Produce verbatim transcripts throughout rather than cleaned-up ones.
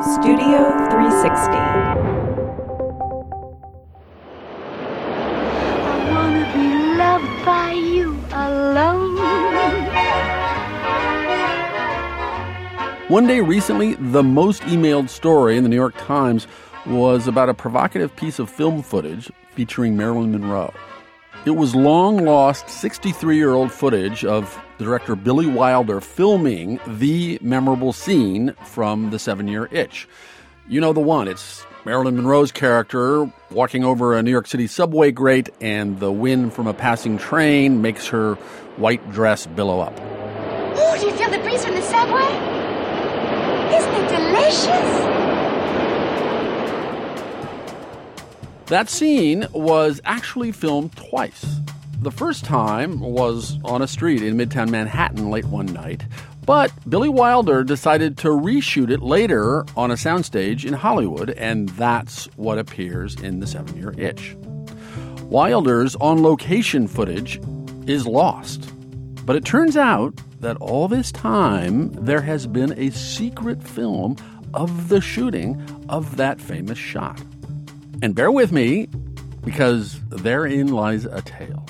Studio three sixty. I wanna be loved by you alone. One day recently, the most emailed story in the New York Times was about a provocative piece of film footage featuring Marilyn Monroe. It was long-lost sixty-three-year-old footage of the director Billy Wilder filming the memorable scene from The Seven-Year Itch. You know the one. It's Marilyn Monroe's character walking over a New York City subway grate, and the wind from a passing train makes her white dress billow up. Oh, do you feel the breeze from the subway? Isn't it delicious? That scene was actually filmed twice. The first time was on a street in Midtown Manhattan late one night, but Billy Wilder decided to reshoot it later on a soundstage in Hollywood, and that's what appears in The Seven-Year Itch. Wilder's on-location footage is lost, but it turns out that all this time there has been a secret film of the shooting of that famous shot. And bear with me, because therein lies a tale.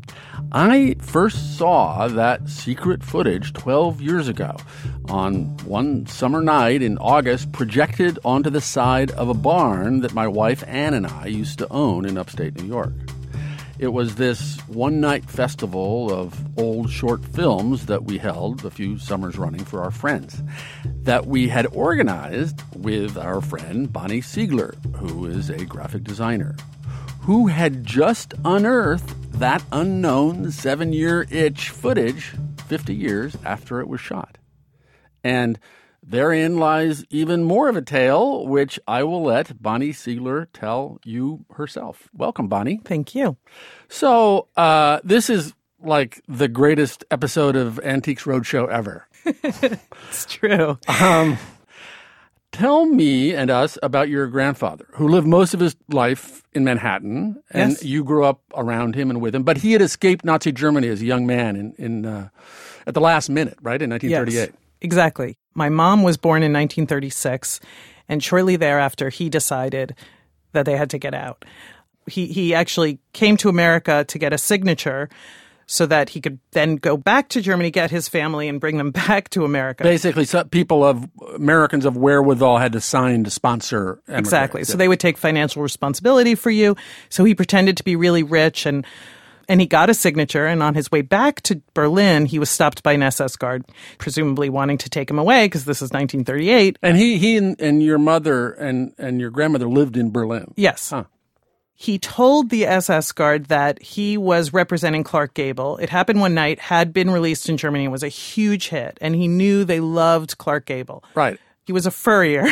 I first saw that secret footage twelve years ago on one summer night in August, projected onto the side of a barn that my wife Ann and I used to own in upstate New York. It was this one-night festival of old short films that we held a few summers running for our friends, that we had organized with our friend Bonnie Siegler, who is a graphic designer, who had just unearthed that unknown Seven-Year Itch footage fifty years after it was shot. And therein lies even more of a tale, which I will let Bonnie Siegler tell you herself. Welcome, Bonnie. Thank you. So uh, this is like the greatest episode of Antiques Roadshow ever. It's true. Um, tell me and us about your grandfather, who lived most of his life in Manhattan, and Yes. you grew up around him and with him. But he had escaped Nazi Germany as a young man in, in uh, at the last minute, right, in nineteen thirty-eight. Yes, exactly. My mom was born in nineteen thirty-six, and shortly thereafter, he decided that they had to get out. He he actually came to America to get a signature so that he could then go back to Germany, get his family, and bring them back to America. Basically, so people of Americans of wherewithal had to sign to sponsor immigrants. Exactly. So they would take financial responsibility for you. So he pretended to be really rich, and and he got a signature. And on his way back to Berlin, he was stopped by an S S guard, presumably wanting to take him away because this is nineteen thirty-eight. And he he and, and your mother and, and your grandmother lived in Berlin. Yes. Huh. He told the S S guard that he was representing Clark Gable. It happened one night, had been released in Germany, and was a huge hit. And he knew they loved Clark Gable. Right. He was a furrier,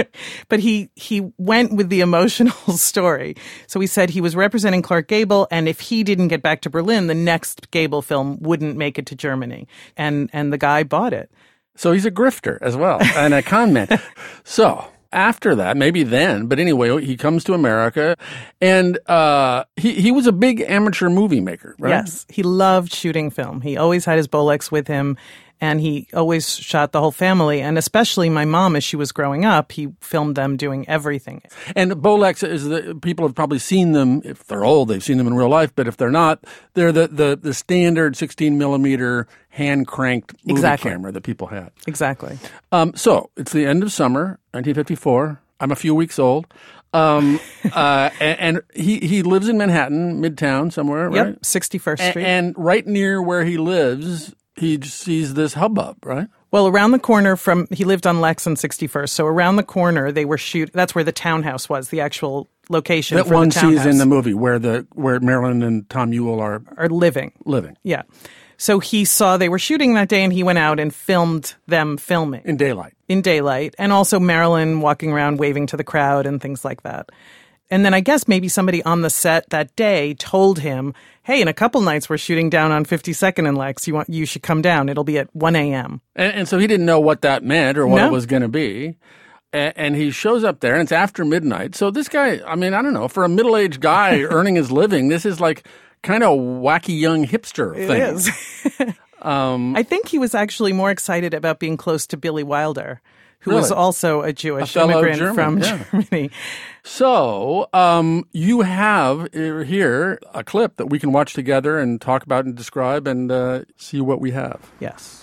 but he he went with the emotional story. So he said he was representing Clark Gable, and if he didn't get back to Berlin, the next Gable film wouldn't make it to Germany. And and the guy bought it. So he's a grifter as well, and a con man. So after that, maybe then, but anyway, he comes to America, and uh, he, he was a big amateur movie maker, right? Yes, he loved shooting film. He always had his Bolex with him, and he always shot the whole family, and especially my mom as she was growing up, he filmed them doing everything. And Bolex is the people have probably seen them. If they're old, they've seen them in real life. But if they're not, they're the the, the standard sixteen millimeter hand cranked movie Exactly. camera that people had. Exactly. Um, so it's the end of summer, nineteen fifty-four. I'm a few weeks old. Um, uh, and, and he, he lives in Manhattan, Midtown somewhere, right? Yep, sixty-first A- Street. and right near where he lives, he sees this hubbub, right? Well, around the corner from, he lived on Lex and sixty-first, so around the corner they were shoot. That's where the townhouse was, the actual location That for one the townhouse. sees in the movie where the where Marilyn and Tom Ewell are Are living. living Yeah. So he saw they were shooting that day, and he went out and filmed them filming. in daylight. In daylight, and also Marilyn walking around waving to the crowd and things like that. And then I guess maybe somebody on the set that day told him, hey, in a couple nights we're shooting down on fifty-second and Lex. You want you should come down. It'll be at one a.m. And, and so he didn't know what that meant or what No. it was going to be. And, and he shows up there, and it's after midnight. So this guy, I mean, I don't know, for a middle-aged guy earning his living, this is like kind of wacky young hipster It thing. is. Um, I think he was actually more excited about being close to Billy Wilder, who was Really? also a Jewish A fellow immigrant German, from yeah. Germany. So, um, you have here a clip that we can watch together and talk about and describe and uh, see what we have. Yes.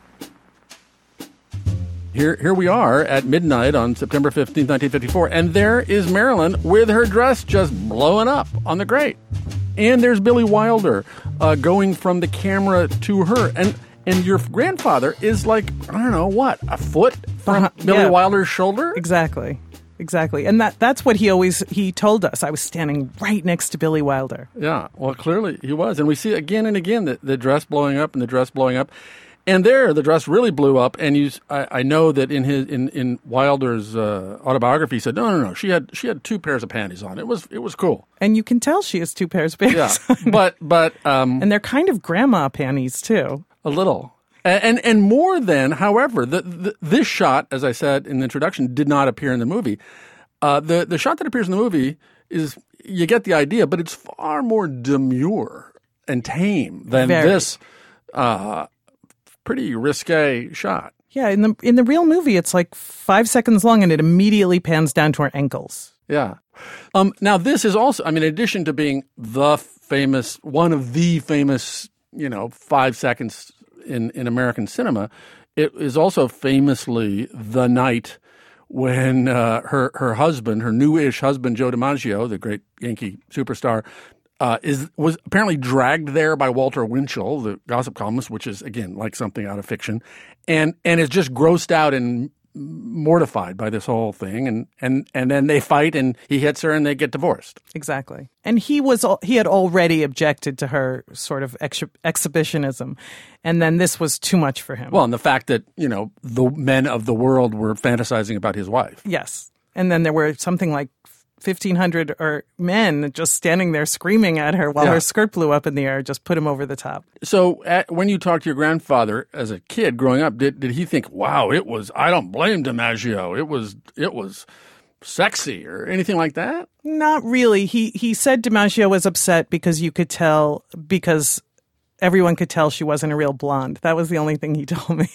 Here, here we are at midnight on September fifteenth, nineteen fifty-four, and there is Marilyn with her dress just blowing up on the grate. And there's Billy Wilder uh, going from the camera to her. And and your grandfather is like, I don't know, what, a foot from Uh-huh, Billy yeah. Wilder's shoulder? Exactly. Exactly. And that that's what he always he told us. I was standing right next to Billy Wilder. Yeah, well, clearly he was. And we see again and again the, the dress blowing up and the dress blowing up. And there, the dress really blew up. And you, I, I know that in his in, in Wilder's uh, autobiography, he said, no, no, no, she had she had two pairs of panties on. It was it was cool. And you can tell she has two pairs of panties. Yeah, but but um, And they're kind of grandma panties, too. a little. And, and and more than, however, the, the, this shot, as I said in the introduction, did not appear in the movie. Uh, the the shot that appears in the movie is, you get the idea, but it's far more demure and tame than Very. this uh, pretty risque shot. Yeah, in the in the real movie, it's like five seconds long, and it immediately pans down to her ankles. Yeah. Um, now, this is also, I mean, in addition to being the famous, one of the famous, you know, five seconds in, in American cinema, it is also famously the night when uh, her her husband, her new-ish husband, Joe DiMaggio, the great Yankee superstar, uh, is was apparently dragged there by Walter Winchell, the gossip columnist, which is, again, like something out of fiction, and and is just grossed out and mortified by this whole thing, and and and then they fight, and he hits her, and they get divorced. Exactly. And he was al- he had already objected to her sort of ex- exhibitionism, and then this was too much for him. Well, and the fact that, you know, the men of the world were fantasizing about his wife. Yes. And then there were something like fifteen hundred or men just standing there screaming at her while Yeah. her skirt blew up in the air, just put him over the top. So at, when you talked to your grandfather as a kid growing up, did did he think, wow, it was, I don't blame DiMaggio, it was it was sexy or anything like that? Not really. He he said DiMaggio was upset because you could tell, because everyone could tell she wasn't a real blonde. That was the only thing he told me.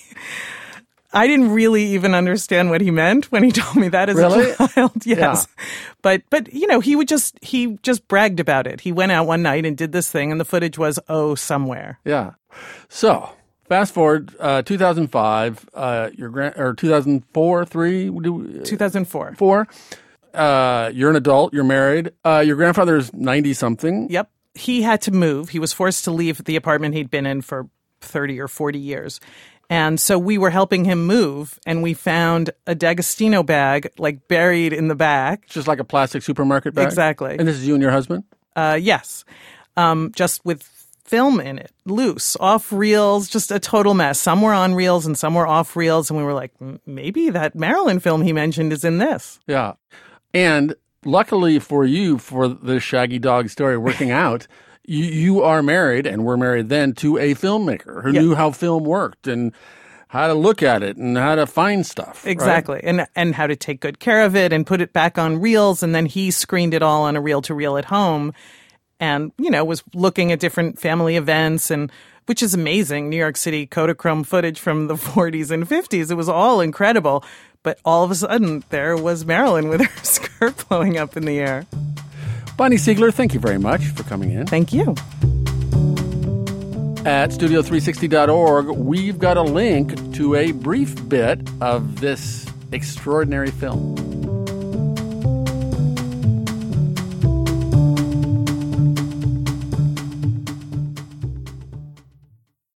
I didn't really even understand what he meant when he told me that as Really? a child. Yes. But, but, you know, he would just, he just bragged about it. He went out one night and did this thing, and the footage was, oh, somewhere. Yeah. So fast forward, uh, two thousand five, uh, your grand, or two thousand four, three, do, two thousand four. four. Uh, you're an adult, you're married. Uh, your grandfather's ninety something. Yep. He had to move. He was forced to leave the apartment he'd been in for thirty or forty years. And so we were helping him move, and we found a D'Agostino bag, like, buried in the back. Just like a plastic supermarket bag. Exactly. And this is you and your husband? Uh, yes. Um, just with film in it, loose, off reels, just a total mess. Some were on reels and some were off reels. And we were like, maybe that Marilyn film he mentioned is in this. Yeah. And luckily for you, for the Shaggy Dog story working out, you, you are married, and were married then, to a filmmaker who Yeah. knew how film worked and how to look at it and how to find stuff. right? Exactly. And and how to take good care of it and put it back on reels. And then he screened it all on a reel to reel at home, and, you know, was looking at different family events, and which is amazing. New York City Kodachrome footage from the forties and fifties. It was all incredible. But all of a sudden, there was Marilyn with her skirt blowing up in the air. Bonnie Siegler, thank you very much for coming in. Thank you. At studio three sixty dot org, we've got a link to a brief bit of this extraordinary film.